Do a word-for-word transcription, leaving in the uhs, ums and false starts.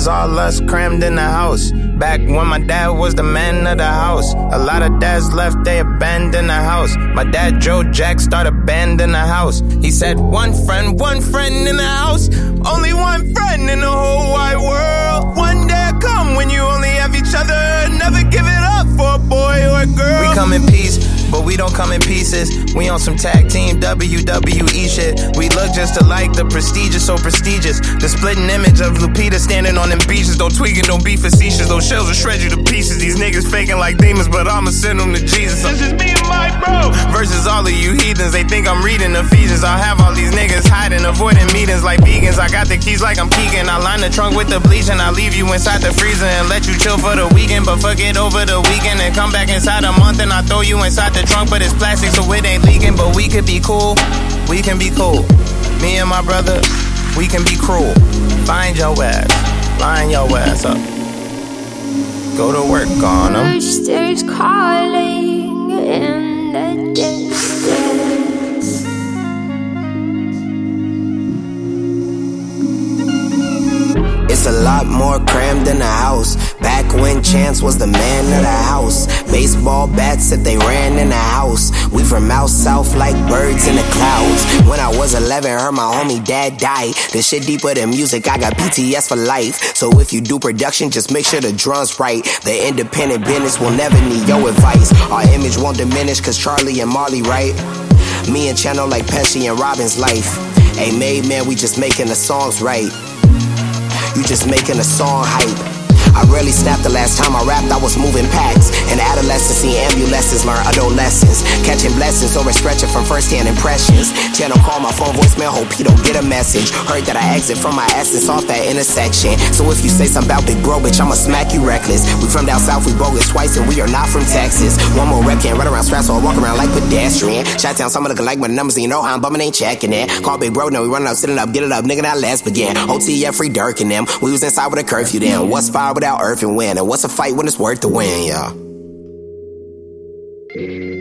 was all us crammed in the house. Back when my dad was the man of the house. A lot of dads left, they abandoned the house. My dad Joe Jack started a band in the house. He said one friend, one friend in the house. Only one friend in the whole wide world. One day will come when you only have each other. Never give it up for a boy or a girl. We come in peace, but we don't come in pieces. We on some tag team W W E shit. We look just alike, the prestigious, so prestigious. The splitting image of Lupita standing on them beaches. Don't tweak it, don't be facetious. Those shells will shred you to pieces. These niggas faking like demons, but I'ma send them to Jesus. This is me and my bro versus all of you heathens. They think I'm reading Ephesians. I'll have all these niggas hiding, avoiding meetings like vegans. I got the keys like I'm Keegan. I line the trunk with the bleach and I leave you inside the freezer and let you chill for the weekend. But fuck it over the weekend and come back inside a month and I throw you inside the trunk, but it's plastic so it ain't leaking. But we could be cool, we can be cool. Me and my brother, we can be cruel. Find your ass, line your ass up. Go to work on them. Roosters calling in the distance. It's a lot more crammed in the house. Back when Chance was the man of the house. Baseball bats if they ran in the house. We from out south like birds in the clouds. When I was eleven, heard my homie dad die. This shit deeper than music, I got P T S for life. So if you do production, just make sure the drum's right. The independent business will never need your advice. Our image won't diminish cause Charlie and Marley right. Me and Channel like Pesci and Robin's life. Hey made man, we just making the songs right. You just making a song hype. I rarely snapped the last time I rapped, I was moving packs. In adolescence, seeing ambulances, learn adult lessons. Catching blessings over stretching from first-hand impressions. Channel call my phone voicemail, hope he don't get a message. Heard that I exit from my essence off that intersection. So if you say something about big bro, bitch, I'ma smack you reckless. We from down south, we bogus twice, and we are not from Texas. One more rep can't run around straps, so I walk around like pedestrian. Shot down, someone looking like my numbers, and you know how I'm bumming, ain't checking it. Call big bro, now we running up, sitting up, get it up, nigga, now let's begin. O T F, free Dirk and them. We was inside with a curfew then. What's fire without earth and wind? And what's a fight when it's worth the win, y'all?